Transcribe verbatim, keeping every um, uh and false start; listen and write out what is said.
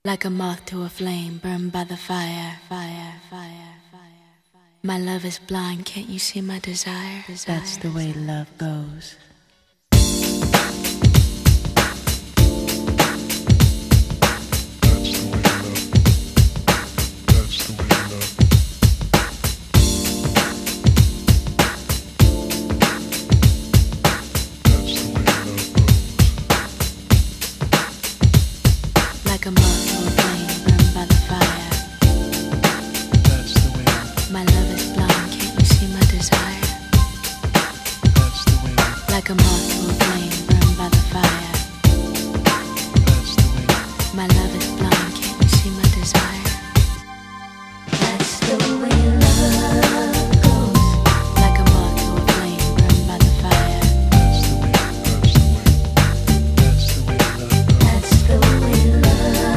Like a moth to a flame, burned by the fire, fire, fire, fire, fire. My love is blind, can't you see my desire? desire That's the way love goes. Like a moth to a flame, burned by the fire. That's the way. My love is blind, can't you see my desire? That's the way. Like a moth to a flame, burned by the fire. That's the way. My love is blind.